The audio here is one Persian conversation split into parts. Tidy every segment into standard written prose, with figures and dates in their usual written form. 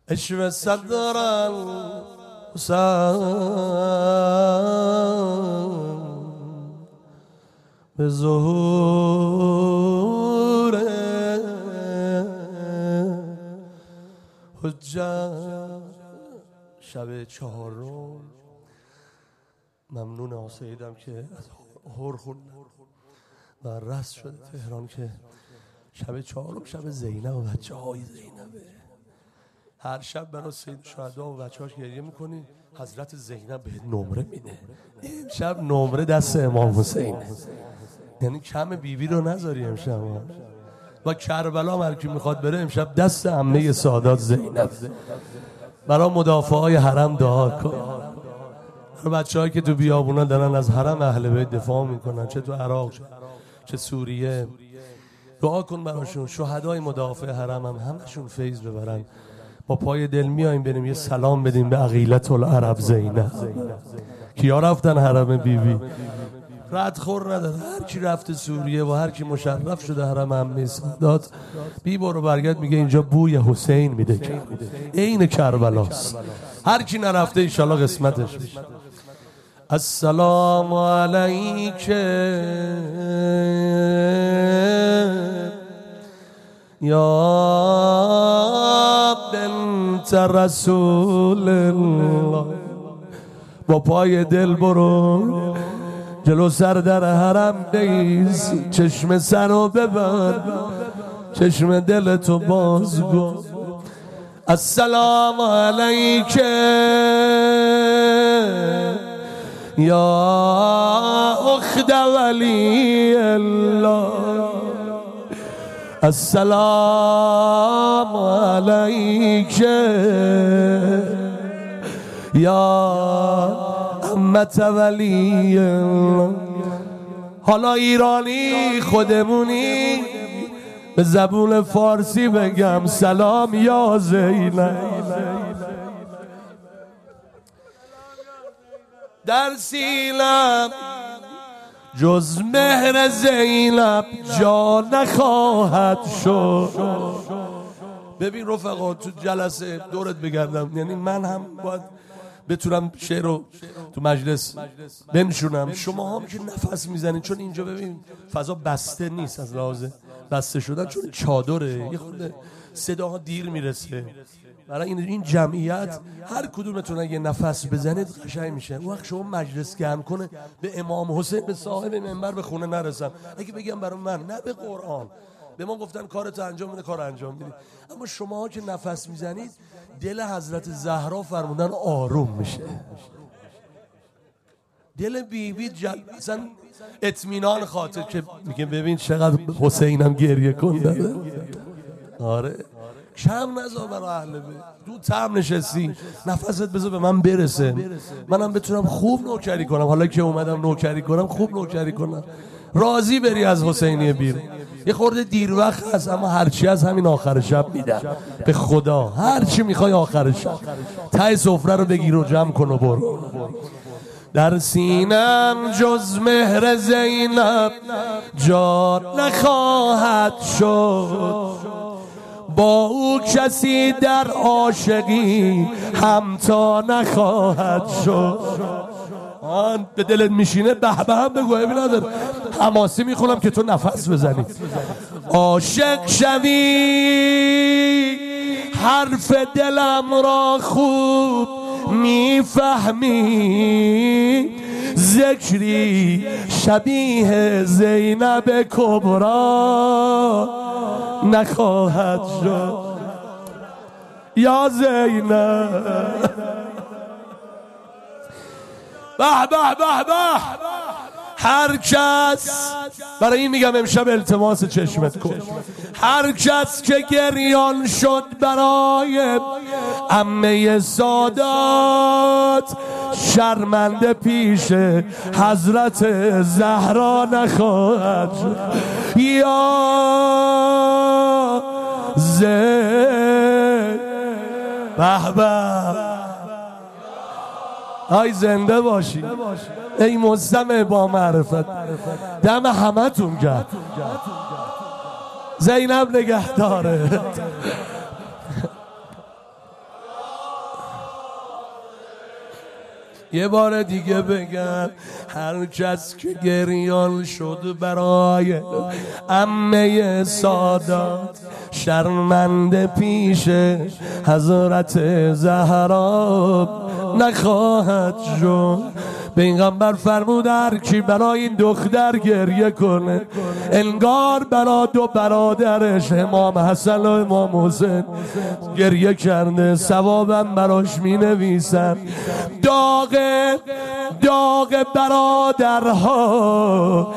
اشم صدر الحسین به ظهور حجت. شب چهارم ممنون آساییدم که از هور خوندم و رس شده تهران که شب چهارم شب زینب و بچه های زینبه. هر شب برای سید شهدا و بچه هاش گریه میکنی، حضرت زینب به نمره میده. امشب نمره دست امام حسین، یعنی کم بیبی رو نذاری امشب. و کربلا هم هر کی میخواد بره امشب دست عمه سادات زینب. برای مدافع های حرم دعا کن، برای بچه هایی که تو بیابونا دارن از حرم اهل بیت دفاع میکنن، چه تو عراق چه سوریه، دعا کن براشون. شهدای مدافع حرم هم همشون فیض ببرن. با پای دل میاییم بریم یه سلام بدیم به عقیلة العرب زینب. کیا رفتن حرم بیبی؟ ردخور نداره، هر کی رفته سوریه و هر کی مشرف شده حرم عمه سادات، بی برو برگرد میگه اینجا بوی حسین میده که عین کربلاست. هر کی نرفته انشالله قسمتش بشه. السلام علیک یا بنت رسول الله. با پای دل برو جلو سر در حرم بیز، چشم سر رو ببر، چشم دلتو باز کن. السلام علیک یا اخت ولی الله. السلام علیک یا عمت ولی الله. حالا ایرانی خودمونی به زبون فارسی بگم سلام یا زینب. در سینم جز مهر زینب جا نخواهد شد. ببین رفقا، تو جلسه دورت بگردم، یعنی من هم باید بتونم شعر رو تو مجلس بنشونم. شما هم که نفس میزنید، چون اینجا ببین فضا بسته نیست، از لحاظ بسته شدن چون چادره یه خورده صداها دیر میرسه. برای این جمعیت هر کدومتون اگه نفس بزنید قشنگ میشه. وقت شما مجلس گرم کنه به امام حسین، به صاحب منبر، به خونه نرسم. اگه بگم برای من، نه به قرآن. به ما گفتن کارتو انجام بده، کار انجام میدی. اما شماها که نفس میزنید دل حضرت زهرا فرمودن آروم میشه. دل بیبی اصلا اطمینان خاطر که میگه ببین چقدر حسینم گریه کنده. آره کم نذار برای اهل بیت. تو تم نشستی، نفست بذار به من برسه، منم بتونم خوب نوکری کنم. حالا که اومدم نوکری کنم، خوب نوکری کنم. راضی بری از حسینیه بیر. یه خورده دیر وقت هست، اما هرچی از همین آخر شب میدم به خدا. هرچی میخوای آخر شب ته سفره رو بگیر و جمع کن و برو. در سینم جز مهر زینب جا نخواهد شد. با او کسی در عاشقی همتا نخواهد شد. آن به دلت میشینه به به هم بگو، ببین نداره حماسی میخونم که تو نفس بزنی. عاشق شوی حرف دلم را خوب میفهمی، ذکری شبیه زینب کبرا نخواهد شد. یا زینب به به به به. هر کس، برای این میگم امشب التماس چشمت کن، هر کس که گریان شد برای عمه سادات، شرمنده پیش حضرت زهرا نخواهد شد. یا زین به به. آی زنده باشی ای مستمع با معرفت. دم همه تون گرد. زینب نگهداره. یه بار دیگه بگم هر کس که گریان شد برای عمه سادات شرمنده پیش حضرت زهرا نخواهد شد. پیغمبر فرمود هر کی برای این دختر گریه کنه انگار برای دو برادرش امام حسن و امام حسین گریه کرده، ثوابم براش می نویسن. داغ برادرها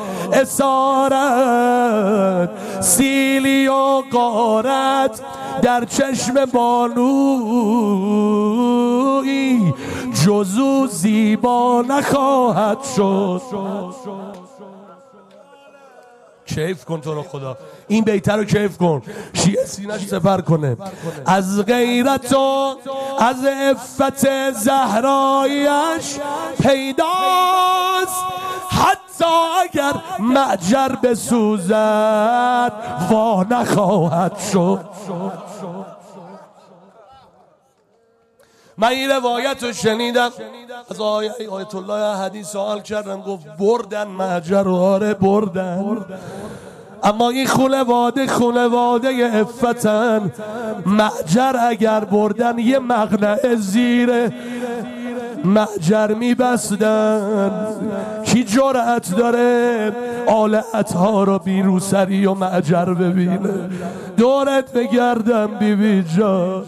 اسارت سیلی و غارت در چشم بانویی جزو زیبا نخواهد شد. کیف کن تو رو خدا، این بیتر رو کیف کن، شیعه سینش سفر کنه. از غیرت و از عفت زهرایش پیداست حتی اگر معجر بسوزد وا نخواهد شد. من این روایت رو شنیدم از آیت الله حدیث سوال کردم، گفت بردن معجر رو. آره بردن، اما این خونواده عفتن. معجر اگر بردن یه مقنعه زیر معجر میبستن. کی جرأت داره آلت ها رو بی روسری و معجر ببینه؟ دورت بگردم بیبی جان.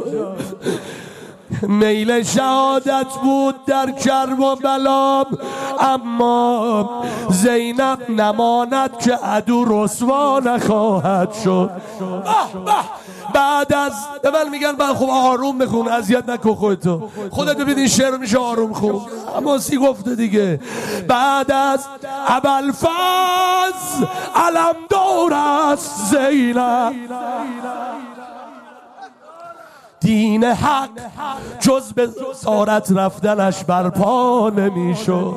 میل شهادت بود در کرب و بلام، اما زینب نماند که عدو رسوا نخواهد شد. بعد از من میگن خب آروم بخون، اذیت نکن خودتو، خودت ببین این شعر میشه آروم خون. اما سی گفته دیگه. بعد از ابوالفضل علمدار است زینب، دین حق جز به سارت رفتنش برپا نمیشد.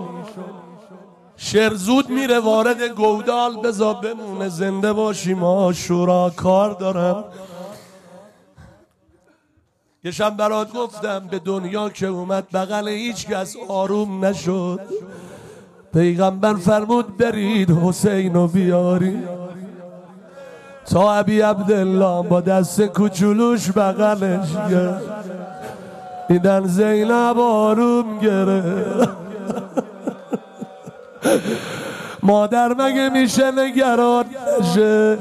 شعر زود میره وارد گودال، بذار بمونه زنده باشیم عاشورا کار دارم. یه شب برات گفتم به دنیا که اومد بغل هیچ کس آروم نشد. پیغمبر فرمود برید حسینو بیاری. تا ابی عبدالله با دست کوچولوش بغلش گرفت. دیدن زینب آروم گرفت. مادر مگه میشه نگران نشه؟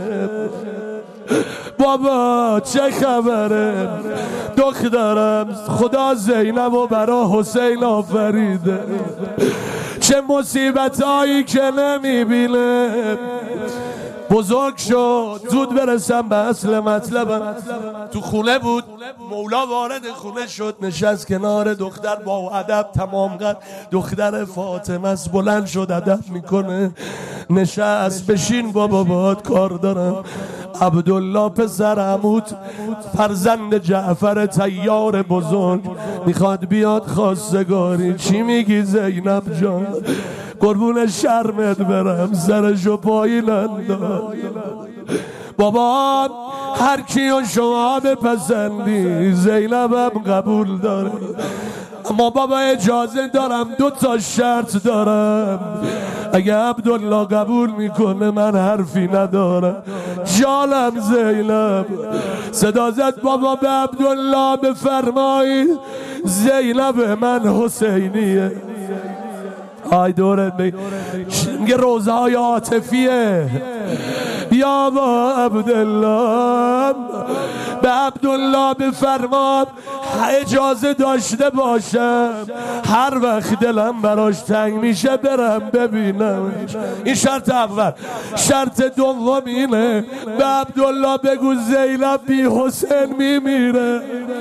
بابا چه خبره؟ دخترم خدا زینب و برا حسین آفریده. چه مصیبت هایی که نمیبینه. بزرگ شد. زود برسم به اصل مطلبم. تو خونه بود، مولا وارد خونه شد، نشست کنار دختر با ادب تمام قد. دختر فاطمه است، بلند شد ادب میکنه، نشست. بشین بابا باهات کار دارم. عبدالله پسر عمود فرزند جعفر طیار بزرگ میخواد بیاد خواستگاری. چی میگی زینب جان؟ قربون شرمت برم، سرشو پایین انداز. بابا هر کیو شما بپسندی زینبم قبول داره، اما بابا اجازه دارم 2 شرط دارم. اگه عبدالله قبول میکنه من حرفی ندارم. جانم زینب. صدا زد بابا به عبدالله بفرمایی زینب من حسینیه. آی دورت میگه روزه های عاطفیه. یا با عبدالله به عبدالله بفرما اجازه داشته باشم هر وقت دلم براش تنگ میشه برم ببینم. این شرط اول. شرط دوم اینه به عبدالله بگو زینب بی حسین میمیره.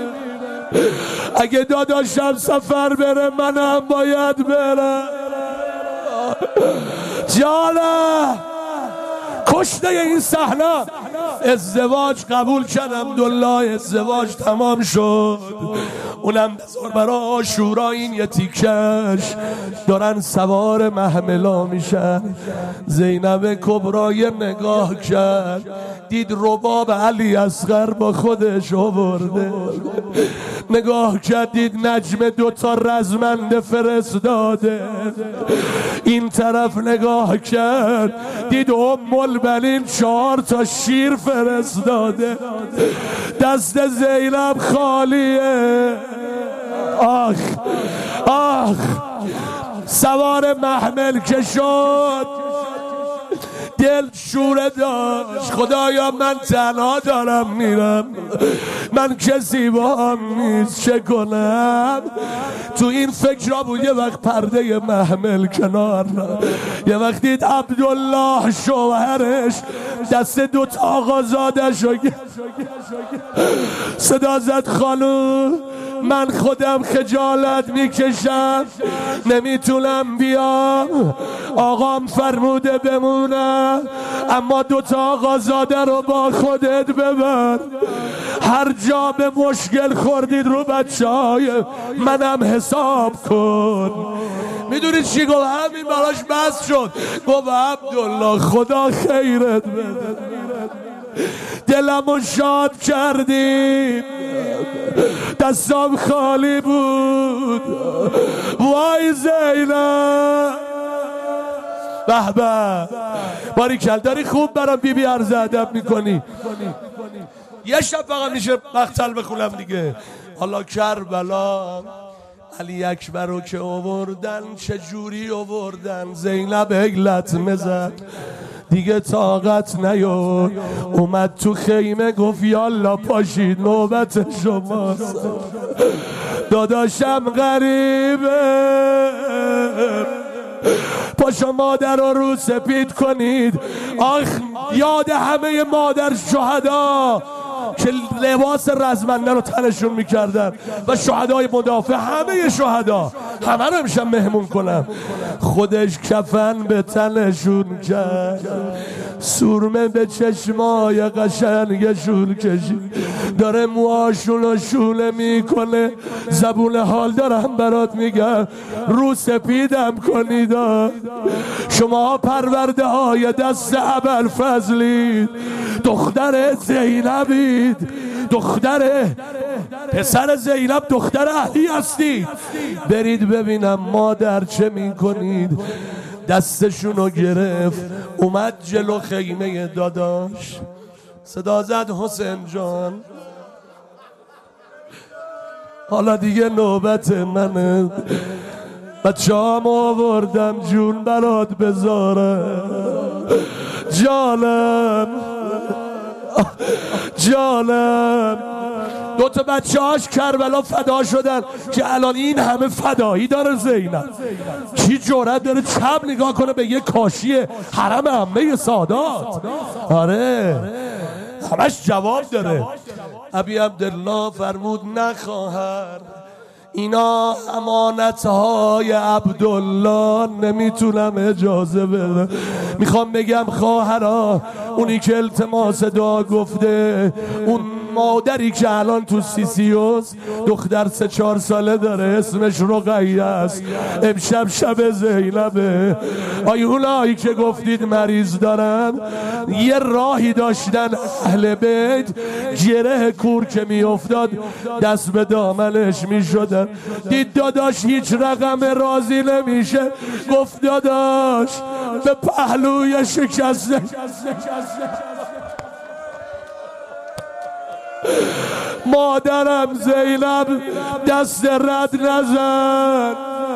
اگه داداشم سفر بره منم باید برم. جانم کشته این صحنه ازدواج قبول کردم، عبدالله ازدواج تمام شد. اونم بذار برای عاشورا این یه تیکش دارن سوار محملا میشن. زینب کبرای نگاه کرد، دید رباب علی اصغر با خودش آورده. نگاه کرد دید نجم دوتا رزمنده فرستاده. این طرف نگاه کرد دید ام البنین 4 تا شیر فرستاده. دست زینب خالیه. آخ آخ سوار محمل که شد، دل شوره داشت. خدایا من تنها دارم میرم، من کسی با هم نیست، چه کنم؟ تو این فکر بود. یه وقت پرده محمل کنار، یه وقت دید عبدالله شوهرش دست 2 تا آقازادش صدا زد خانوم من خودم خجالت میکشم، نمیتونم بیام، آقام فرموده بمونم، اما 2 تا آقازاده رو با خودت ببر. هر جا به مشکل خوردید رو بچه های منم حساب کن. میدونید چی گفت؟ همین براش بس شد. گفت عبدالله خدا خیرت بده، دلمو شاد کردیم، دستم خالی بود. وای زینب به به باریکل، داری خوب برام بی بی عرض ادب میکنی. یه شب فقط میشه مقتل بخونم دیگه. حالا کربلا علی اکبر رو که آوردن، چه جوری آوردن؟ زینب هگلت مزد دیگه طاقت نیار، اومد تو خیمه گفت یالا پاشید نوبت شماست. داداشم غریبه، پاشو مادر رو سپید کنید. آخ یاد همه مادر شهدا که لباس رزمنده رو تنشون میکردن و شهدای مدافع، همه شهدا همه رو امشب مهمون کنم. خودش کفن به تنشون کرد، سرمه به چشمای قشنگشون کشید، داره موهاشون رو شونه میکنه. زبون حال دارم برات میگم، رو سپیدم کنید. شما پرورده های دست ابوالفضلید، دختر زینبید، دختر پسر زینب دختر علی هستید. برید ببینم مادر چه میکنید. دستشونو گرفت اومد جلو خیمه داداش، صدا زد حسین جان حالا دیگه نوبت منه، بچه‌ام آوردم جون برات بذارم. جانم جانم 2 تا بچه‌هاش کربلا فدا شدن که الان این همه فدایی داره زینب. کی جرأت داره چپ نگاه کنه به یه کاشی حرم عمه سادات؟ آره همش جواب داره. ابی عبدالله فرمود نه خواهر، اینا امانتهای عبدالله، نمیتونم اجازه بدم. میخوام بگم خواهرا، اونی که التماس دعا گفته، اون مادری که الان تو سیسیوس دختر 3-4 ساله داره اسمش رقیه است، امشب شب زینبه. اونایی که گفتید مریض دارن، یه راهی داشتن اهل بیت، گره کور که میافتاد دست به دامنش میشدن. دید داداش هیچ رقم راضی نمیشه، گفت داداش به پهلوی شکسته مادرم زینب دست رد نزد،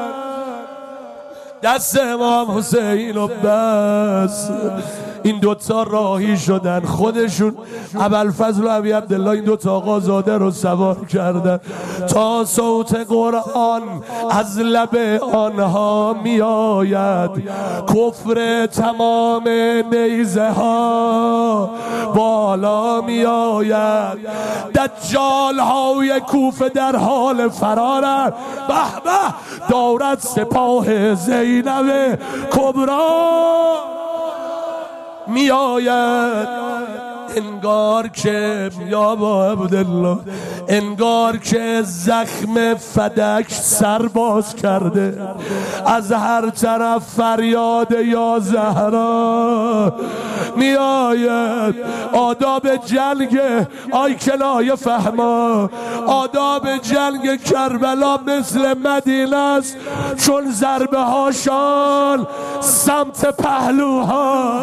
دست امام حسین و بس. این 2 تا راهی شدن، خودشون ابوالفضل و ابی عبدالله این 2 تا آقازاده رو سوار کردن تا صوت قرآن از لب آنها می آید. کفر تمام نیزه ها بالا می آید، دجال های کوفه در حال فرارند. به به دارد سپاه زینب کبرا می آید. انگار که یا با عبدالله انگار که زخم فدک سرباز کرده، از هر طرف فریاد یا زهرا میآید. آداب جنگ آیکلای فهما، آداب جنگ کربلا مثل مدینه است، چون ضربه هاشان سمت پهلوها.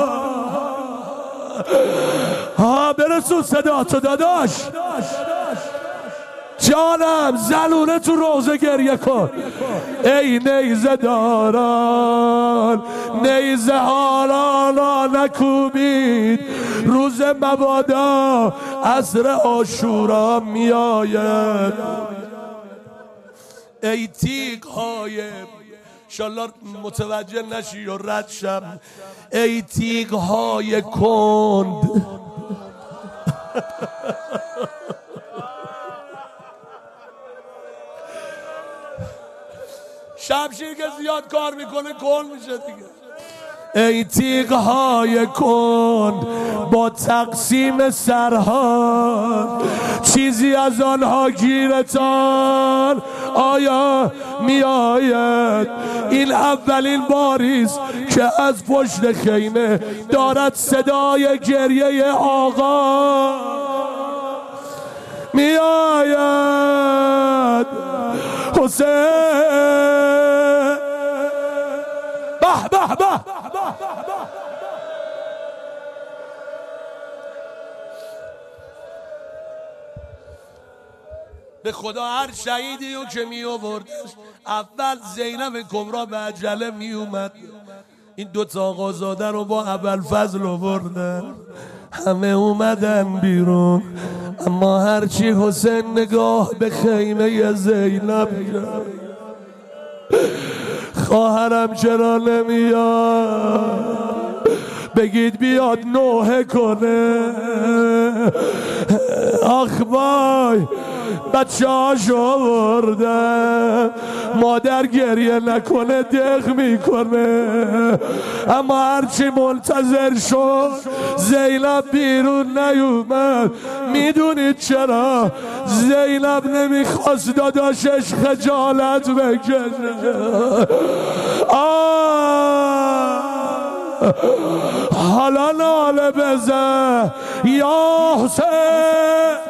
برسون صدا تو داداش جانم، زلونه تو روزه گریه کن. ای نیزه داران نیزه ها نکوبید، روز مبادا عصر عاشورا می آید. ای تیغ های انشالله متوجه نشی و رد شم، ای تیغ های کند شمشیر که زیاد کار میکنه کند میشه دیگه. ای تیغ های کند با تقسیم سرها، چیزی از آنها گیرتان آیا می آید؟ این اولین باریست که از پشت خیمه دارد صدای گریه آقا می آید. حسین به به به به خدا هر شهیدی رو که می آوردش اول زینب کبرا به عجله می اومد، این دوتا آقازاده رو با ابوالفضل آوردن، همه اومدن بیرون، اما هرچی حسین نگاه به خیمه زینب کرد، خواهرم چرا نمیاد؟ بگید بیاد نوحه کنه. آخ وای بچه هاشو آوردن، مادر گریه نکنه دق میکنه، اما هرچی منتظر شد زینب بیرون نیومد. میدونید چرا؟ زینب نمیخواست داداشش خجالت بکشه. حالا ناله بزن یا حسین